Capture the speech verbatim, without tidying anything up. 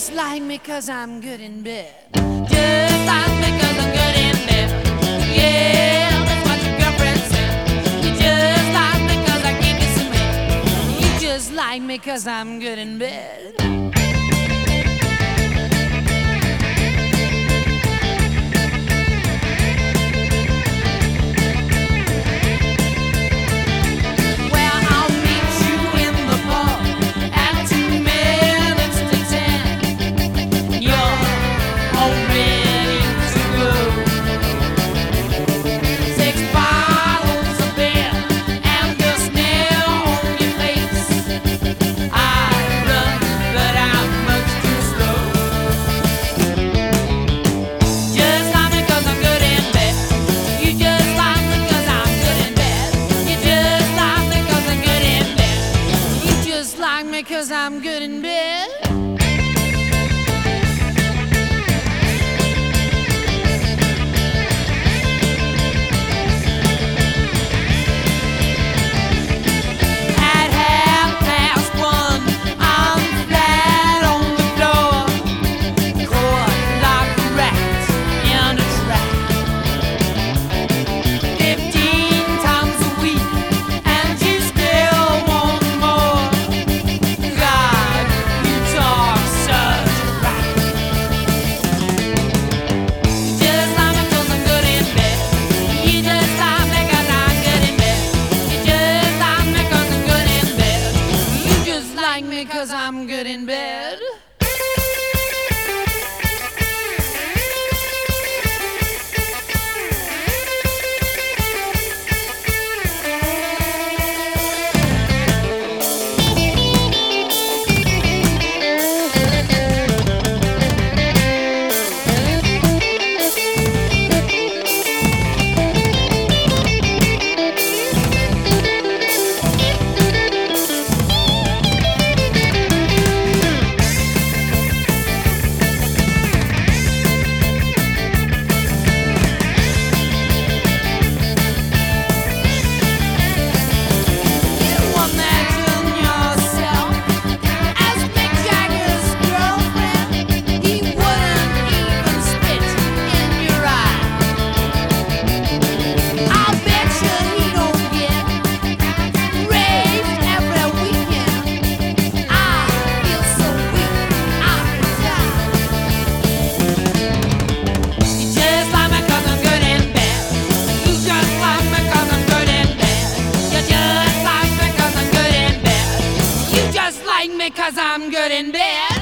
just like me 'cause I'm good in bed. Just like me 'cause I'm good in bed. Yeah, that's what your girlfriend said. You just like me 'cause I give you some head. You just like me 'cause I'm good in bed. Because I'm good in bed. Because I'm good in bed. Because I'm good in bed.